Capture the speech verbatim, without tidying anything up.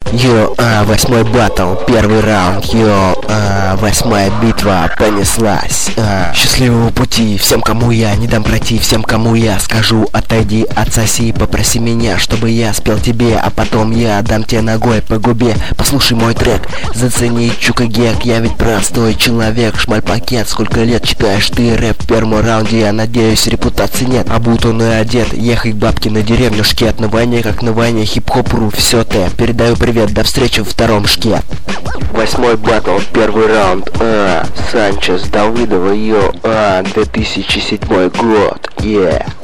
Йо, а, восьмой батл, первый раунд. Йо, а, восьмая битва понеслась. а. Счастливого пути всем, кому я не дам пройти, всем, кому я скажу: отойди, отсоси, попроси меня, чтобы я спел тебе, а потом я дам тебе ногой по губе. Послушай мой трек, зацени чукагек, я ведь простой человек, шмаль-пакет. Сколько лет читаешь ты рэп? В первом раунде, я надеюсь, репутации нет. Обутан и одет, ехай к бабке на деревню шкет. На войне, как на войне, хип-хоп.ру, все ты. Передаю привет, до встречи во втором шке. Восьмой батл, первый раунд. А, Санчес, Давыдова, йо, а, две тысячи седьмой год. Yeah.